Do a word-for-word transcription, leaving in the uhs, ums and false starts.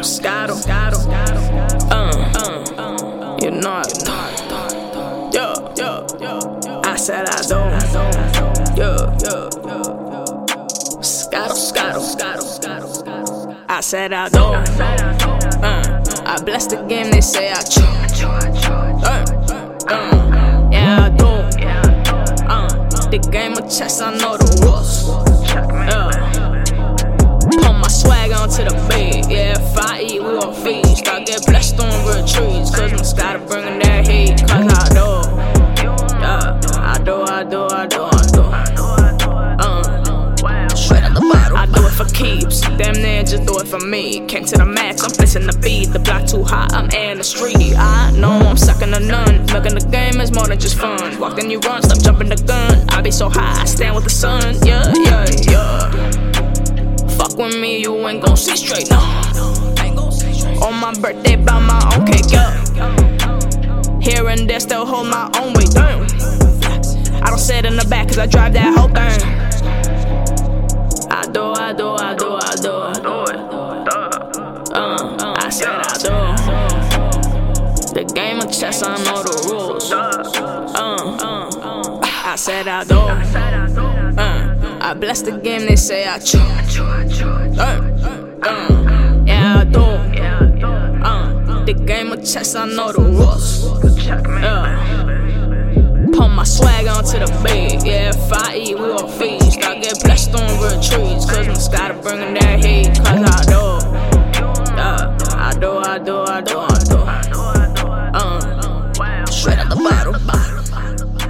Moscato. Uh, uh, you know it. Yo, yo, yo. I said I do. Yo, yo, yo. Moscato, Moscato, Moscato. I said I do. Uh, I bless the game, they say I chew. Uh, uh, yeah, I do. Uh, the game of chess, I know the rules. Uh, Put my swag onto the bed. Yeah, if I eat, we gon' feast. I get blessed on real trees. Cause Moscato bringing that heat. Cause I do. Yeah, I do, I do, I do, I do. Uh, straight out the bottle. I do it for keeps. Damn near just do it for me. Came to the max, I'm placing the beat. The block too hot, I'm in the street. I know I'm sucking a none. Milking the game is more than just fun. Walk then you run, stop jumping the gun. I be so high, I stand with the sun. Yeah, yeah, yeah. Fuck with me, you ain't gon' see straight, no. On my birthday, buy my own cake, yeah. Here and there, still hold my own weight, damn. I don't sit in the back, cause I drive that whole thing. I do, I do, I do, I do, I do it. Uh, I said I do. The game of chess, I know the rules. Uh, I said I do. Uh, I bless the game, they say I chew. Uh, uh, yeah, I do. Uh, the game of chess, I know the rules. Uh, Put my swag onto the bed. Yeah, if I eat, we gon' feast. I get blessed on real trees. Cause Moscato bringing that heat. Cause I do. Yeah, I do, I do, I do, I do. Uh, straight out the bottle.